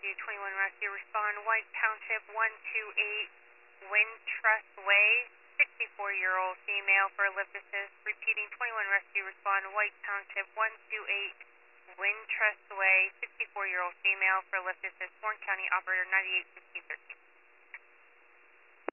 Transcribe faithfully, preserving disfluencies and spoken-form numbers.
to twenty-one Rescue, respond White Township one two eight Wintrust Way, sixty-four-year-old female for a lift assist. Repeating, twenty-one Rescue, respond White Township one two eight Wintrust Way, sixty-four-year-old female for a lift assist. Warren County Operator ninety-eight fifteen thirteen.